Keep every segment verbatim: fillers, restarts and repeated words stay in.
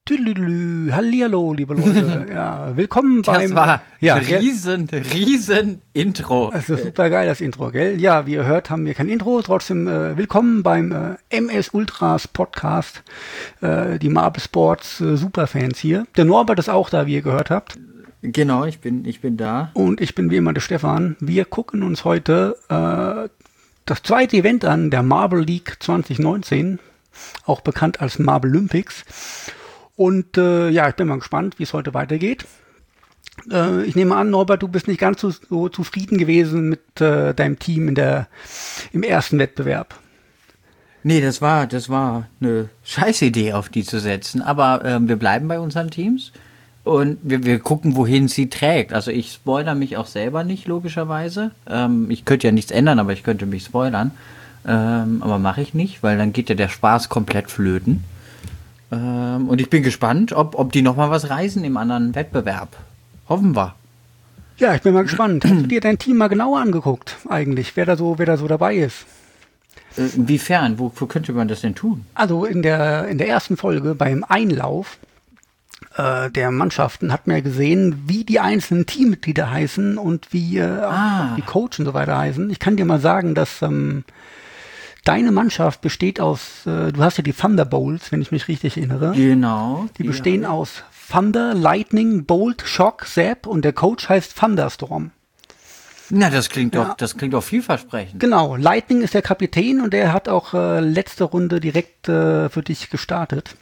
Tüdelü, hallihallo, liebe Leute. Ja, willkommen Das beim... war ja, riesen, riesen Intro. Das ist super geil, das Intro, gell? Ja, wie ihr hört, haben wir kein Intro. Trotzdem äh, willkommen beim äh, M S Ultras Podcast. Äh, die Marble Sports äh, Superfans hier. Der Norbert ist auch da, wie ihr gehört habt. Genau, ich bin, ich bin da. Und ich bin wie immer der Stefan. Wir gucken uns heute äh, das zweite Event an, der Marble League zwanzig neunzehn, auch bekannt als Marble Olympics. Und äh, ja, ich bin mal gespannt, wie es heute weitergeht. Äh, ich nehme an, Norbert, du bist nicht ganz so, so zufrieden gewesen mit äh, deinem Team in der im ersten Wettbewerb. Nee, das war, das war eine Scheißidee, auf die zu setzen. Aber ähm, wir bleiben bei unseren Teams und wir, wir gucken, wohin sie trägt. Also ich spoilere mich auch selber nicht, logischerweise. Ähm, ich könnte ja nichts ändern, aber ich könnte mich spoilern. Ähm, aber mache ich nicht, weil dann geht ja der Spaß komplett flöten. Ähm, und ich bin gespannt, ob, ob die nochmal was reißen im anderen Wettbewerb. Hoffen wir. Ja, ich bin mal gespannt. Hast du dir dein Team mal genauer angeguckt, eigentlich, wer da so, wer da so dabei ist? Äh, inwiefern? Wo, wo könnte man das denn tun? Also in der, in der ersten Folge beim Einlauf äh, der Mannschaften hat man ja gesehen, wie die einzelnen Teammitglieder heißen und wie äh, Ah. auch die Coach und so weiter heißen. Ich kann dir mal sagen, dass ähm, deine Mannschaft besteht aus, äh, du hast ja die Thunderbolts, wenn ich mich richtig erinnere. Genau. Die bestehen aus Thunder, Lightning, Bolt, Shock, Zap und der Coach heißt Thunderstorm. Na, das klingt Ja. doch, das klingt doch vielversprechend. Genau, Lightning ist der Kapitän und der hat auch äh, letzte Runde direkt äh, für dich gestartet.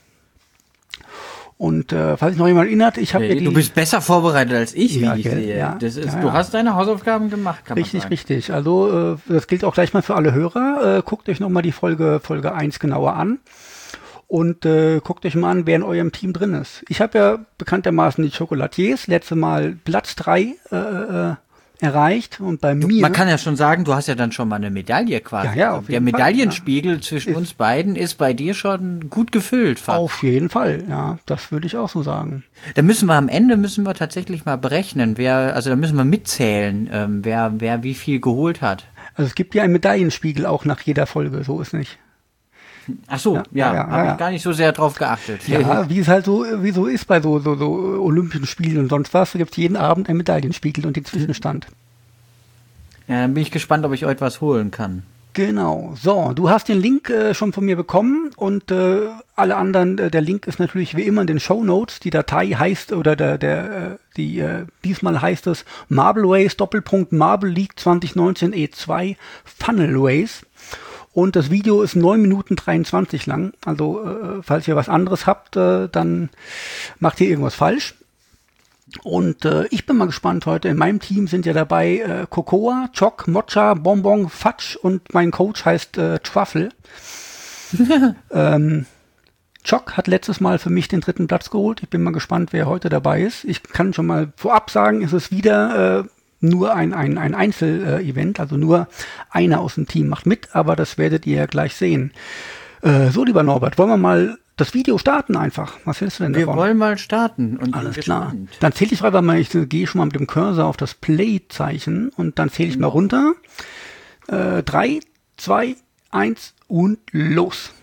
Und äh, falls sich noch jemand erinnert, ich habe ja die... Du bist besser vorbereitet als ich, Ja, wie ich gell, sehe. ja, das ist, ja, du ja. hast deine Hausaufgaben gemacht, kann Richtig, man sagen. richtig. Also äh, das gilt auch gleich mal für alle Hörer. Äh, guckt euch nochmal die Folge Folge eins genauer an. Und äh, guckt euch mal an, wer in eurem Team drin ist. Ich habe ja bekanntermaßen die Chocolatiers letzte Mal Platz drei äh, äh, erreicht. Und bei mir... Man kann ja schon sagen, du hast ja dann schon mal eine Medaille quasi. Ja, ja, auf Der jeden Fall, Medaillenspiegel zwischen Ist- uns beiden ist bei dir schon gut gefüllt. fast. Auf jeden Fall, ja. Das würde ich auch so sagen. Da müssen wir am Ende müssen wir tatsächlich mal berechnen, wer, also da müssen wir mitzählen, ähm, wer, wer wie viel geholt hat. Also es gibt ja einen Medaillenspiegel auch nach jeder Folge, so ist nicht. Ach so, Ja, ja, ja, ja, habe ja. ich gar nicht so sehr drauf geachtet. Ja, wie es halt so, wie so ist bei so, so, so Olympischen Spielen und sonst was, da gibt es jeden Abend einen Medaillenspiegel und den Zwischenstand. Ja, dann bin ich gespannt, ob ich euch was holen kann. Genau. So, du hast den Link äh, schon von mir bekommen und äh, alle anderen, äh, der Link ist natürlich wie immer in den Shownotes. Die Datei heißt, oder der, der, äh, die, äh, diesmal heißt es Marbleways Doppelpunkt Marble League zwanzig neunzehn E zwei Funnelways. Und das Video ist neun Minuten dreiundzwanzig lang. Also, äh, falls ihr was anderes habt, äh, dann macht ihr irgendwas falsch. Und äh, ich bin mal gespannt heute. In meinem Team sind ja dabei äh, Cocoa, Choc, Mocha, Bonbon, Fudge und mein Coach heißt äh, Truffle. ähm, Choc hat letztes Mal für mich den dritten Platz geholt. Ich bin mal gespannt, wer heute dabei ist. Ich kann schon mal vorab sagen, es ist wieder äh, nur ein, ein, ein Einzel-Event, also nur einer aus dem Team macht mit, aber das werdet ihr ja gleich sehen. Äh, so, lieber Norbert, wollen wir mal das Video starten einfach? Was hältst du denn Wir davon? wollen mal starten und Alles bin klar. gespannt. Dann zähle ich einfach mal, ich äh, gehe schon mal mit dem Cursor auf das Play-Zeichen und dann zähle ich mal runter. Äh, drei, zwei, eins und los.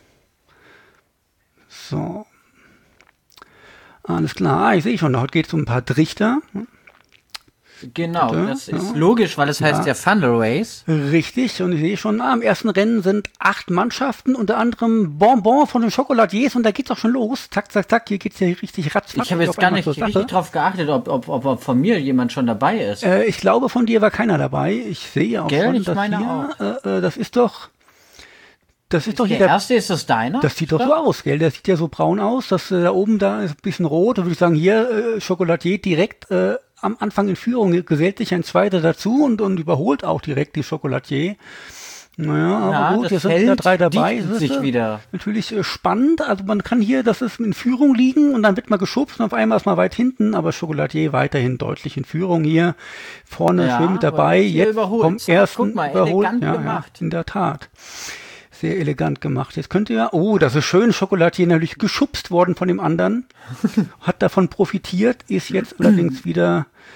So. Alles klar, ah, ich sehe schon, heute geht es um ein paar Trichter. Genau, Bitte? das ist Ja. logisch, weil es heißt Ja. der Thunder Race. Richtig, und ich sehe schon, ah, im ersten Rennen sind acht Mannschaften, unter anderem Bonbon von den Chocolatiers und da geht's auch schon los. Zack, zack, zack, hier geht's ja richtig ratzfatz. Ich habe jetzt auf gar einmal nicht zur Sache. richtig drauf geachtet, ob, ob, ob, ob von mir jemand schon dabei ist. Äh, ich glaube, von dir war keiner dabei. Ich sehe auch Gell, schon, ich dass meine hier, äh, äh, das ist doch, das ist, doch der hier der, erste ist das deiner? das sieht doch so aus, gell? Der sieht ja so braun aus, dass äh, da oben da ist ein bisschen rot. Da würde ich sagen, hier äh, Chocolatier direkt äh, am Anfang in Führung gesellt sich ein zweiter dazu und, und überholt auch direkt die Chocolatier. Naja, aber Ja, gut, das jetzt sind Feld ja drei dabei. dichtet Das ist, sich äh, wieder. Natürlich äh, spannend. Also man kann hier, das ist in Führung liegen und dann wird man geschubst und auf einmal ist man weit hinten, aber Chocolatier weiterhin deutlich in Führung hier. Vorne Ja, schön mit aber dabei. hier Jetzt überholt. vom Zack, ersten guck mal, überholt. elegant Ja, gemacht. ja, in der Tat. Sehr elegant gemacht. Jetzt könnt ihr, oh, das ist schön, Chocolatier natürlich geschubst worden von dem anderen, hat davon profitiert, ist jetzt allerdings wieder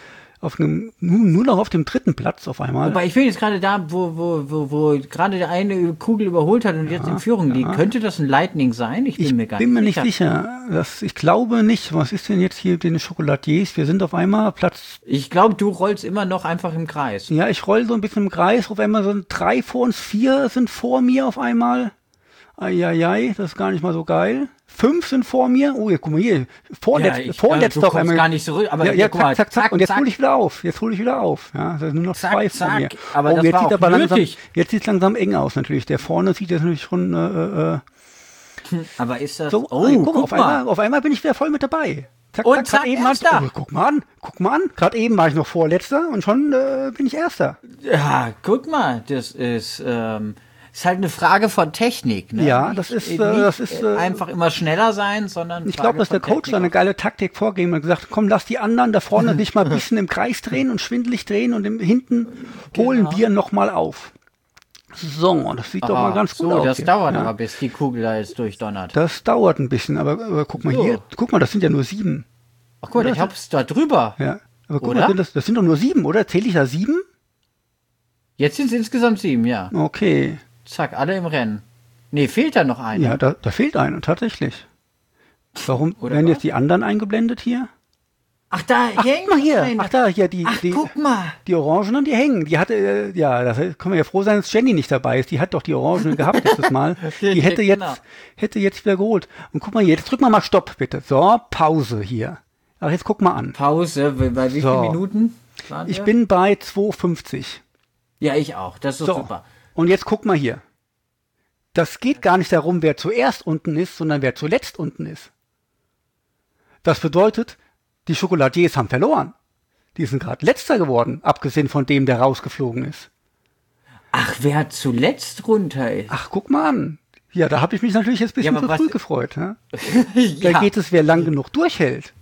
auf einem, nur, nur noch auf dem dritten Platz auf einmal. Aber ich bin jetzt gerade da, wo, wo, wo, wo gerade der eine Kugel überholt hat und ja, jetzt in Führung ja. liegt. Könnte das ein Lightning sein? Ich bin ich mir gar bin nicht mir sicher. nicht sicher. Das, ich glaube nicht. Was ist denn jetzt hier mit den Chocolatiers? Wir sind auf einmal Platz... Ich glaube, du rollst immer noch einfach im Kreis. Ja, ich roll so ein bisschen im Kreis. Auf einmal sind drei vor uns, vier sind vor mir auf einmal. Eieiei, das ist gar nicht mal so geil. Fünf sind vor mir. Oh, ja, guck mal hier. Vorletz, ja, ich, vorletzter auf einmal. gar nicht zurück. Aber ja, ja, zack, mal, zack, zack, zack. Und jetzt zack. hole ich wieder auf. Jetzt hole ich wieder auf. Ja, das sind nur noch zack, zwei zack. vor mir. Aber oh, das jetzt war sieht auch aber langsam, nötig. jetzt sieht es langsam eng aus natürlich. Der vorne sieht jetzt natürlich schon. Äh, äh, aber ist das? so, oh, ey, guck, guck auf mal. Einmal, auf einmal bin ich wieder voll mit dabei. Zack, Und zack, zack, eben Erster. oh, guck mal an, guck mal an. Gerade eben war ich noch Vorletzter und schon äh, bin ich Erster. Ja, guck mal, das ist. Ähm Ist halt eine Frage von Technik. Ne? Ja, nicht, das ist, nicht äh, das ist äh, einfach immer schneller sein, sondern ich glaube, dass der Coach da eine geile Taktik vorgegeben hat und gesagt, komm, lass die anderen da vorne dich mal ein bisschen im Kreis drehen und schwindelig drehen und im, hinten genau. holen wir nochmal auf. So, das sieht ah, doch mal ganz gut so, aus. So, das jetzt, dauert ja. aber, bis die Kugel da jetzt durchdonnert. Das dauert ein bisschen, aber, aber guck mal so. hier, guck mal, das sind ja nur sieben. Ach gut, ich hab's da drüber. Ja, aber guck oder? mal, sind das, das sind doch nur sieben, oder? Zähle ich da sieben? Jetzt sind es insgesamt sieben, ja. Okay. Zack, alle im Rennen. Nee, fehlt da noch einer. Ja, da, da fehlt einer, tatsächlich. Warum Oder werden was? jetzt die anderen eingeblendet hier? Ach, da Ach, hängt guck mal hier. einer. Ach, da, hier, die, Ach, die, guck mal. die Orangenen, die hängen. Die hatte, äh, ja, da können wir ja froh sein, dass Jenny nicht dabei ist. Die hat doch die Orangenen gehabt letztes Mal. Die hätte jetzt, Genau. hätte jetzt wieder geholt. Und guck mal hier, jetzt drück mal mal Stopp, bitte. So, Pause hier. Ach, jetzt guck mal an. Pause, bei wie So. vielen Minuten waren Ich wir? bin bei zwei fünfzig. Ja, ich auch. Das ist So, super. und jetzt guck mal hier. Das geht gar nicht darum, wer zuerst unten ist, sondern wer zuletzt unten ist. Das bedeutet, die Chocolatiers haben verloren. Die sind gerade letzter geworden, abgesehen von dem, der rausgeflogen ist. Ach, wer zuletzt runter ist. Ach, guck mal an. Ja, da habe ich mich natürlich jetzt ein bisschen Ja, aber zu was- früh gefreut. Ja? ja. Da geht es, wer lang genug durchhält.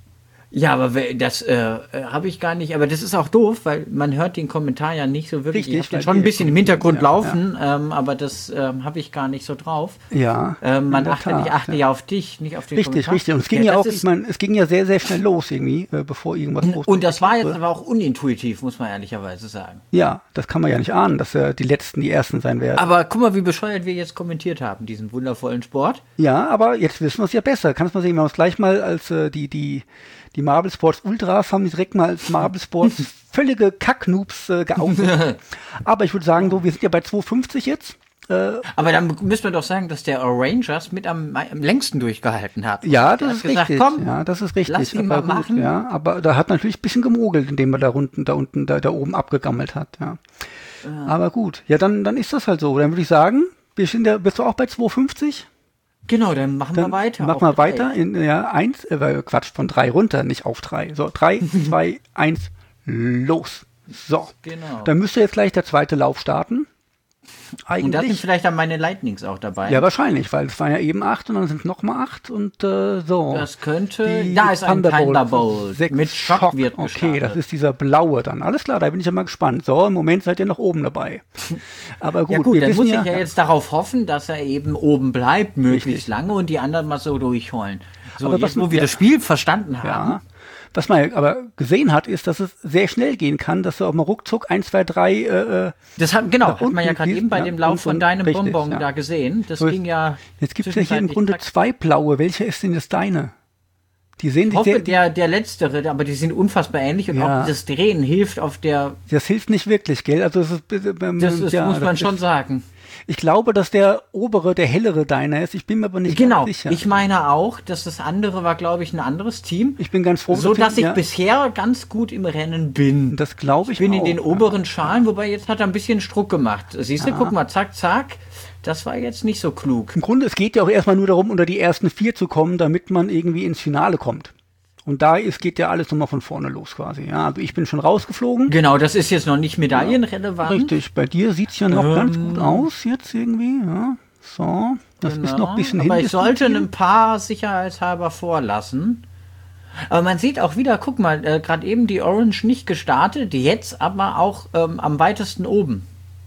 Ja, aber wer- das äh, habe ich gar nicht. Aber das ist auch doof, weil man hört den Kommentar ja nicht so wirklich. Richtig, Ich hab den weil schon ein die- bisschen im Hintergrund ja, laufen, Ähm, aber das ähm, habe ich gar nicht so drauf. Ja. Ähm, man in der achte, Tat, ich achte ja. auf dich, nicht auf den Richtig, Kommentar. richtig. Und es ging ja, das auch, ist- ich meine, es ging ja sehr, sehr schnell los irgendwie, äh, bevor irgendwas los Und das war jetzt aber auch unintuitiv, muss man ehrlicherweise sagen. Ja, das kann man ja nicht ahnen, dass äh, die Letzten die Ersten sein werden. Aber guck mal, wie bescheuert wir jetzt kommentiert haben, diesen wundervollen Sport. Ja, aber jetzt wissen wir es ja besser. Kannst du mal sehen, wir haben uns gleich mal als äh, die, die, die Marble Sports Ultras haben die direkt mal als Marble Sports völlige Kacknoobs äh, geoutet. Aber ich würde sagen, so, wir sind ja bei zwei fünfzig jetzt. Äh, Aber dann müssen wir doch sagen, dass der Rangers mit am, am längsten durchgehalten hat. ja, Der das hat ist gesagt, richtig. komm, ja, das ist richtig. lass ihn aber mal machen. Ja, aber da hat natürlich ein bisschen gemogelt, indem er da unten, da unten, da, da oben abgegammelt hat. Ja. Aber gut, ja, dann, dann ist das halt so. Dann würde ich sagen, wir sind ja, bist du auch bei zwei fünfzig? Genau, dann machen Dann wir weiter. Mach auf mal drei. weiter in ja, eins, äh, Quatsch, von drei runter, nicht auf drei. So, drei, zwei, eins, los. So. Genau. Dann müsste jetzt gleich der zweite Lauf starten. Und da sind Eigentlich. vielleicht dann meine Lightnings auch dabei. Ja, wahrscheinlich, weil es waren ja eben acht und dann sind noch mal acht und äh, so. Das könnte. Die Da ist ein Thunderbolt. Thunderbolt. Sechs Mit Schock wird Okay, gestartet. das ist dieser blaue dann. Alles klar, da bin ich ja mal gespannt. So, im Moment seid ihr noch oben dabei. Aber gut, Ja gut, wir dann wissen muss ich ja, ja jetzt darauf hoffen, dass er eben oben bleibt, möglichst Richtig. lange und die anderen mal so durchholen. So, Aber jetzt, was- wo wir ja. das Spiel verstanden haben. Ja. Was man aber gesehen hat, ist, dass es sehr schnell gehen kann, dass du auch mal ruckzuck eins, zwei, drei äh, Das hat, genau, Nach hat man ja unten gerade fließt, eben bei ja, dem Lauf und- von und deinem richtig, Bonbon ja. da gesehen. Das So, ging ja. Jetzt gibt es ja hier im zwischenzeitlich Grunde zack. zwei blaue. Welcher ist denn jetzt deine? Die sehen Ich sich hoffe, sehr, der, der letztere, aber die sind unfassbar ähnlich und Ja. auch das Drehen hilft auf der. das hilft nicht wirklich, gell? Also es ist, ähm, Das ist, ja, muss man das schon ist, sagen. Ich glaube, dass der obere, der hellere deiner ist. Ich bin mir aber nicht Genau, ganz sicher. ich meine auch, dass das andere war, glaube ich, ein anderes Team. Ich bin ganz froh, So dass ich ja, bisher ganz gut im Rennen bin. das glaube ich Ich bin in auch, den ja. oberen Schalen, wobei jetzt hat er ein bisschen Struck gemacht. Siehst du, guck mal, zack, zack. Das war jetzt nicht so klug. Im Grunde, es geht ja auch erstmal nur darum, unter die ersten vier zu kommen, damit man irgendwie ins Finale kommt. Und da ist, geht ja alles nochmal von vorne los quasi. Ja, also ich bin schon rausgeflogen. Genau, das ist jetzt noch nicht medaillenrelevant. Richtig, bei dir sieht's ja noch Ähm. ganz gut aus jetzt irgendwie. Ja. So, das Genau. ist noch ein bisschen hin. Aber ich das sollte Ding hier. ein paar sicherheitshalber vorlassen. Aber man sieht auch wieder, guck mal, äh, gerade eben die Orange nicht gestartet, jetzt aber auch ähm, am weitesten oben.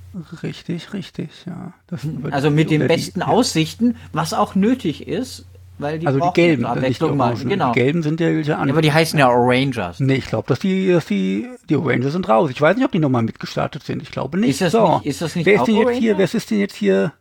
Richtig, richtig, ja. Das sind aber Also die- mit den oder die- besten ja. Aussichten, was auch nötig ist. weil die Also die brauchen gelben, eine nicht die Abwechslung mal. orangen. Genau. Die gelben sind ja welche Ja, andere. aber die heißen ja Orangers. Nee, ich glaube, dass die, dass die, die Rangers sind raus. Ich weiß nicht, ob die nochmal mitgestartet sind. Ich glaube nicht. Ist das so. nicht- ist das nicht Wer ist auch denn jetzt Oranger? hier? Wer ist denn jetzt hier?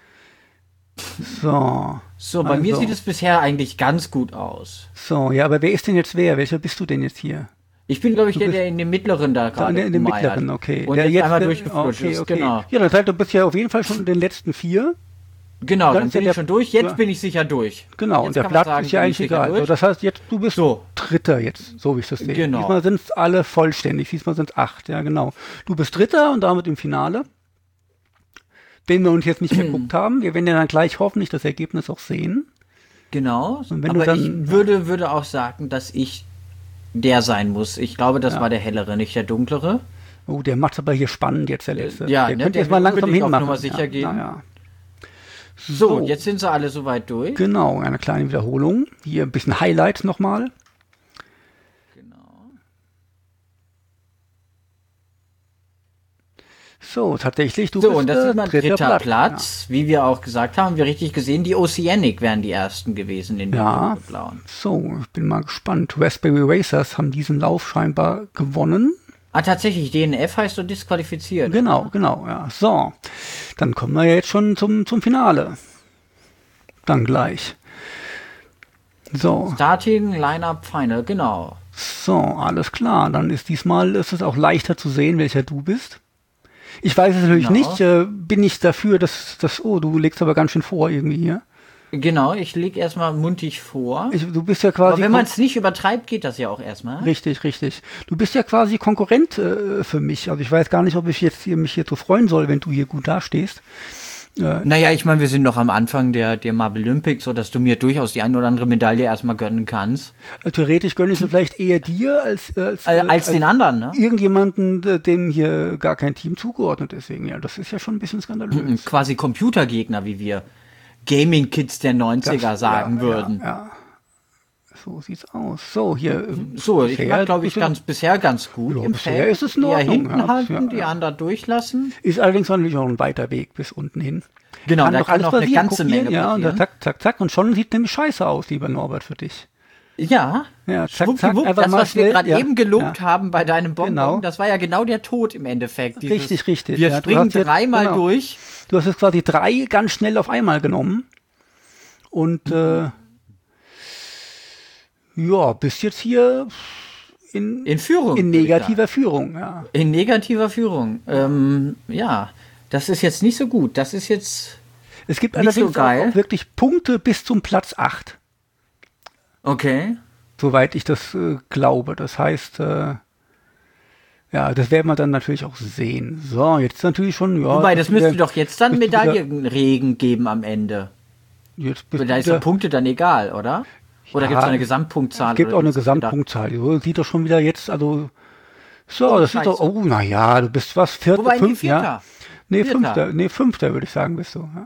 So. So, bei mir Also. sieht es bisher eigentlich ganz gut aus. So, ja, aber wer ist denn jetzt wer? Welcher bist du denn jetzt hier? Ich bin, glaube ich, der, bist- der in dem mittleren da So, gerade in, der- in dem rumeiert. mittleren, okay. Und der jetzt, einmal äh, durchgeflutscht okay, ist, okay. genau. Ja, das heißt, du bist ja auf jeden Fall schon in den letzten vier. Genau, Dann dann, ist ja bin der- ich schon durch. Jetzt ja. bin ich sicher durch. Genau, Jetzt und der kann man Platz sagen, ist ja bin eigentlich ich sicher egal. durch. So, das heißt, jetzt du bist So. Dritter jetzt, so wie ich das sehe. Genau. Diesmal sind es alle vollständig. Diesmal sind es acht, ja genau. Du bist Dritter und damit im Finale, den wir uns jetzt nicht geguckt haben. Wir werden ja dann gleich hoffentlich das Ergebnis auch sehen. Genau, Und wenn du aber dann- ich würde, würde auch sagen, dass ich der sein muss. Ich glaube, das Ja. war der hellere, nicht der dunklere. Oh, der macht's aber hier spannend jetzt, der letzte. ja, der ne, könnte der jetzt mal will langsam unbedingt auf hinmachen. Nummer sicher ja, gehen. na ja. So, jetzt sind sie alle soweit durch. Genau, eine kleine Wiederholung. Hier ein bisschen Highlights nochmal. Genau. So, tatsächlich, du So, bist und das äh, ist mein dritter dritter Platz. Platz. Wie wir auch gesagt haben, haben wir richtig gesehen, die Oceanic wären die ersten gewesen in den Ja. blauen. So, ich bin mal gespannt. Raspberry Racers haben diesen Lauf scheinbar gewonnen. Ah, tatsächlich, D N F heißt so disqualifiziert. Genau, genau, ja. So, dann kommen wir jetzt schon zum, zum Finale. Dann gleich. So, Starting Lineup Final, genau. so, alles klar. Dann ist diesmal ist es auch leichter zu sehen, welcher du bist. Ich weiß es natürlich Genau. nicht. Äh, bin ich dafür, dass das. Oh, du legst aber ganz schön vor irgendwie hier. Genau, ich lege erstmal muntig vor. Ich, du bist ja quasi. Aber wenn kon- man es nicht übertreibt, geht das ja auch erstmal. Richtig, richtig. Du bist ja quasi Konkurrent äh, für mich. Also ich weiß gar nicht, ob ich jetzt hier, mich hier so freuen soll, wenn du hier gut dastehst. Naja, ich meine, wir sind noch am Anfang der, der Marvel Olympics, so dass du mir durchaus die ein oder andere Medaille erstmal gönnen kannst. Äh, Theoretisch gönne ich es vielleicht eher dir als, äh, als, Äh, äh, als den anderen, ne? irgendjemanden, äh, dem hier gar kein Team zugeordnet ist. Deswegen, ja, das ist ja schon ein bisschen skandalös. Quasi Computergegner, wie wir Gaming-Kids der neunziger sagen ja, würden. Ja, ja. So sieht's aus. So, hier. äh, So, ich bisher mag, glaube ich, bist du- ganz bisher ganz gut. Ja, Im bisher Feld ist es in eher Ordnung, hinten ja, halten, ja, die ja. anderen durchlassen. Ist allerdings natürlich auch ein weiter Weg bis unten hin. Genau, Kann da doch kann alles noch eine passieren. ganze Guck hier, Menge ja, und dann passieren. zack, zack, zack. Und schon sieht nämlich scheiße aus, lieber Norbert, für dich. Ja, Ja, zack, zack, schwuppdiwupp, einfach das, mal was wir schnell, gerade ja, eben gelobt ja. haben bei deinem Bonbon, Genau. das war ja genau der Tod im Endeffekt. Dieses, Richtig, richtig. Wir Ja, du springen hast jetzt- dreimal genau. durch. Du hast jetzt quasi drei ganz schnell auf einmal genommen. Und äh, ja, bist jetzt hier in, In Führung. in würde ich negativer Führung. Ja. sagen. In negativer Führung. Ähm, ja, das ist jetzt nicht so gut. Das ist jetzt, Es gibt Nicht so allerdings geil. auch wirklich Punkte bis zum Platz acht, okay. soweit ich das äh, glaube. Das heißt, äh, ja, das werden wir dann natürlich auch sehen. So, jetzt natürlich schon, ja. Wobei, das bist du müsste wieder- doch jetzt dann bist du wieder- Medaillenregen geben am Ende. Jetzt bist Da du ist doch wieder, Punkte dann egal, oder? Oder Ja, gibt es eine Gesamtpunktzahl? es gibt oder auch eine wie ist das gedacht? Gesamtpunktzahl. So sieht doch schon wieder jetzt, also, so, Oh, das ist doch, Scheiße. oh, naja, du bist was, vierter, Wobei, nee, fünf, ja. Vierter. Nee, Vierter. fünfter, nee, fünfter würde ich sagen, bist du. Ja,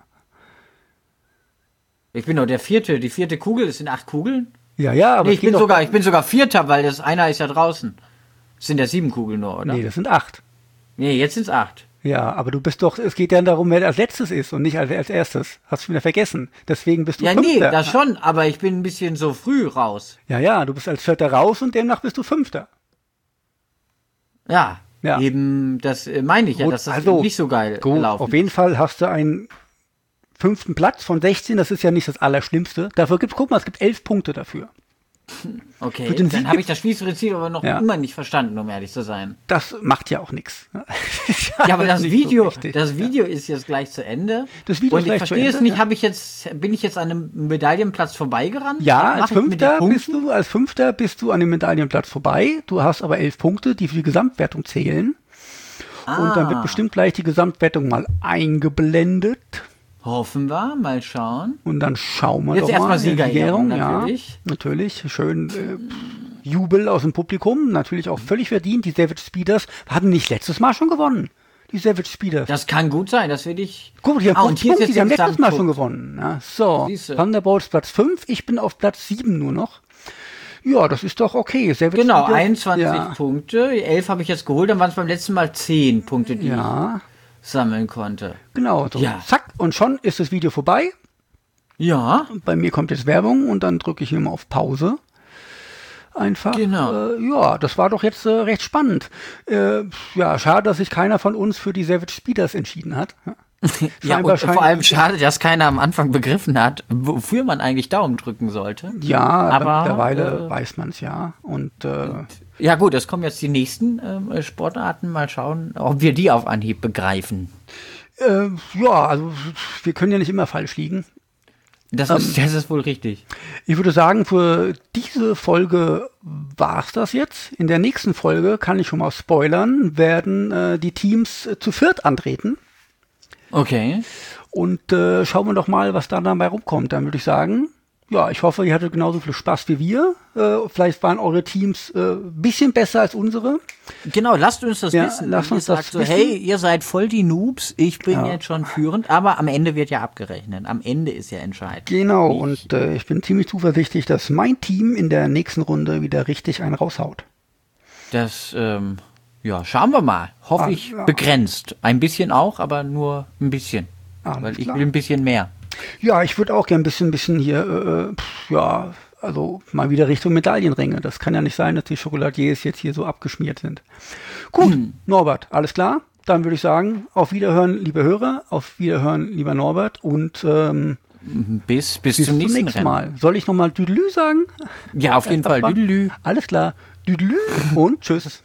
Ich bin doch der vierte. Die vierte Kugel, es sind acht Kugeln. ja, ja aber Nee, es ich geht bin doch- sogar, ich bin sogar Vierter, weil das einer ist ja draußen. Es sind ja sieben Kugeln nur, oder? Nee, das sind acht. Nee, jetzt sind es acht. Ja, aber du bist doch, es geht ja darum, wer als letztes ist und nicht als, als erstes. Hast du wieder vergessen. Deswegen bist du Ja, nee, Fünfter. das schon, aber ich bin ein bisschen so früh raus. Ja, ja, du bist als Vierter raus und demnach bist du Fünfter. Ja, Ja. eben, das äh, meine ich ja, Gut, dass das also, nicht so geil Gut, gelaufen auf jeden Fall hast du einen fünften Platz von sechzehn, das ist ja nicht das Allerschlimmste. Dafür gibt's, guck mal, es gibt elf Punkte dafür. Okay, für den Sieg dann habe ich gibt's- das Schließprinzip aber noch Ja. immer nicht verstanden, um ehrlich zu sein. Das macht ja auch nichts. Ja, aber das Nicht Video, so wichtig. das Video ist jetzt gleich zu Ende. Das Video Und ist ich gleich zu verstehe es Ende, nicht, ja. habe ich jetzt, bin ich jetzt an einem Medaillenplatz vorbeigerannt? Ja, Was als mache ich mit den Fünfter Punkten? bist du, als Fünfter bist du an dem Medaillenplatz vorbei. Du hast aber elf Punkte, die für die Gesamtwertung zählen. Und dann wird Ah. bestimmt gleich die Gesamtwertung mal eingeblendet. Hoffen wir, mal schauen. Und dann schauen wir Jetzt doch erstmal mal. Siegerehrung, ja, natürlich. natürlich. Schön äh, Jubel aus dem Publikum. Natürlich auch völlig verdient. Die Savage Speeders hatten nicht letztes Mal schon gewonnen. Die Savage Speeders. Das kann gut sein, das will ich. Guck mal, die haben Ah, fünf und hier ist Punkte, jetzt die haben der letztes Mal schon Gesamtpunkt. gewonnen. Ja, so, Siehste. Thunderbolts Platz fünf. Ich bin auf Platz sieben nur noch. Ja, das ist doch okay. Savage Genau, Speeders, einundzwanzig ja, Punkte. elf habe ich jetzt geholt, dann waren es beim letzten Mal zehn Punkte, die Ja, ich sammeln konnte. genau. So, Ja. zack. Und schon ist das Video vorbei. Ja. Bei mir kommt jetzt Werbung und dann drücke ich immer auf Pause. Einfach. Genau. Äh, ja, das war doch jetzt äh, recht spannend. Äh, ja, schade, dass sich keiner von uns für die Savage Speeders entschieden hat. Ja, und vor allem schade, dass keiner am Anfang begriffen hat, wofür man eigentlich Daumen drücken sollte. Ja, aber mittlerweile äh, weiß man es ja. Und, äh, ja gut, es kommen jetzt die nächsten äh, Sportarten. Mal schauen, ob wir die auf Anhieb begreifen. Äh, ja, also wir können ja nicht immer falsch liegen. Das ist, das ist wohl richtig. Ich würde sagen, für diese Folge war's das jetzt. In der nächsten Folge, kann ich schon mal spoilern, werden äh, die Teams äh, zu viert antreten. Okay. Und äh, schauen wir doch mal, was da dabei rumkommt. Dann würde ich sagen, ja, ich hoffe, ihr hattet genauso viel Spaß wie wir. Äh, vielleicht waren eure Teams ein äh, bisschen besser als unsere. Genau, lasst uns das ja, wissen. Lasst uns ihr das sagt so, wissen. hey, ihr seid voll die Noobs, ich bin ja. jetzt schon führend, aber am Ende wird ja abgerechnet. Am Ende ist ja entscheidend. Genau, ich, und äh, ich bin ziemlich zuversichtlich, dass mein Team in der nächsten Runde wieder richtig einen raushaut. Das, ähm, ja, schauen wir mal. Hoffe ah, ich ja. begrenzt. Ein bisschen auch, aber nur ein bisschen. Alles weil ich klar. will ein bisschen mehr. Ja, ich würde auch gerne ein bisschen, bisschen hier, äh, pff, ja, also mal wieder Richtung Medaillenränge. Das kann ja nicht sein, dass die Schokoladiers jetzt hier so abgeschmiert sind. Gut, hm. Norbert, alles klar? Dann würde ich sagen, auf Wiederhören, liebe Hörer, auf Wiederhören, lieber Norbert und ähm, bis, bis, bis zum nächsten, nächsten Mal. Soll ich nochmal Düdelü sagen? Ja, auf jeden Fall. Düdelü. Alles klar. Düdelü und tschüss.